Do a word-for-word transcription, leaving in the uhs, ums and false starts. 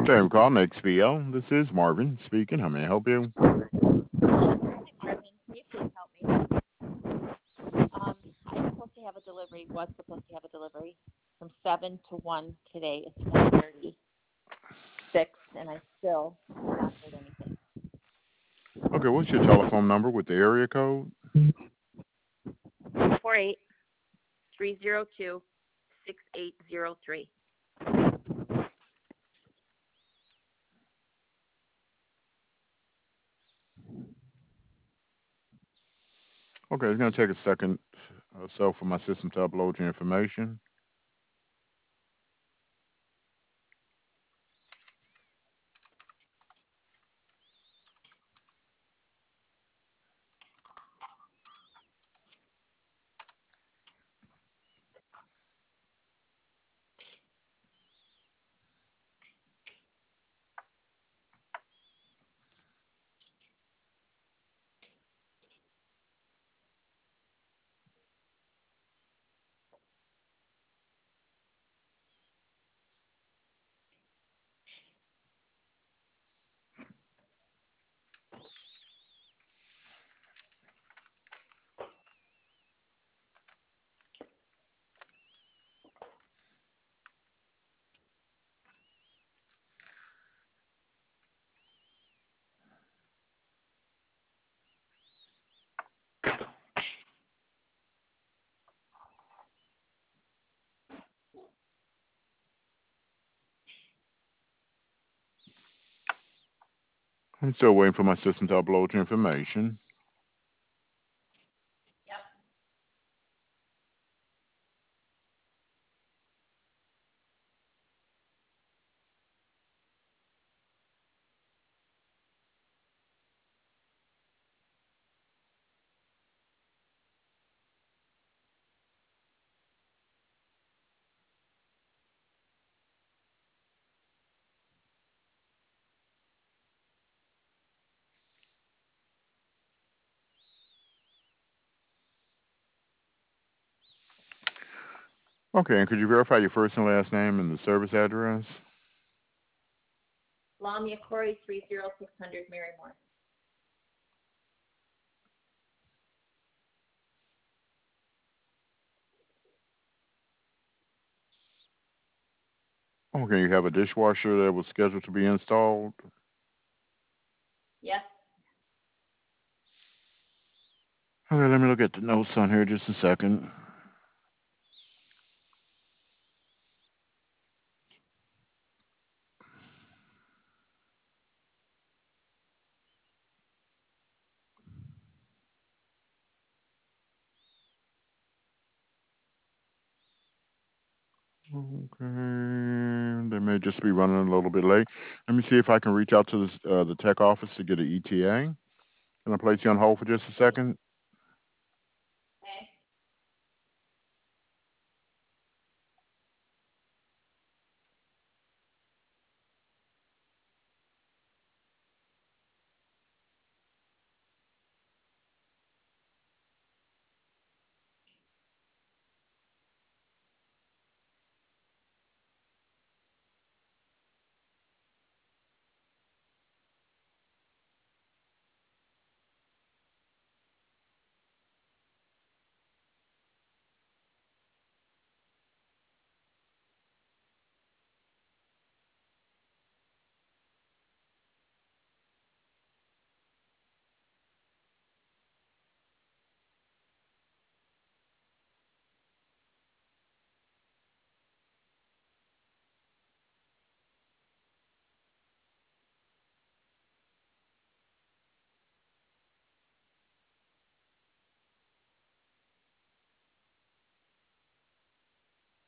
Thank you for calling X P L. This is Marvin speaking. How may I help you? Hi, Marvin. Can you please help me? Um, I'm supposed to have a delivery, was supposed to have a delivery from seven to one today. It's ten thirty-six, and I still have not heard anything. Okay, what's your telephone number with the area code? four eight, three zero two, six eight zero three. Okay, it's going to take a second or so for my system to upload your information. I'm still waiting for my system to upload your information. Yep. Okay, and could you verify your first and last name and the service address? Lamia Corey, three zero six hundred Marymore. Okay, you have a dishwasher that was scheduled to be installed. Yes. Okay, let me look at the notes on here just a second. Okay, they may just be running a little bit late. Let me see if I can reach out to this, uh, the tech office to get an E T A. Can I place you on hold for just a second?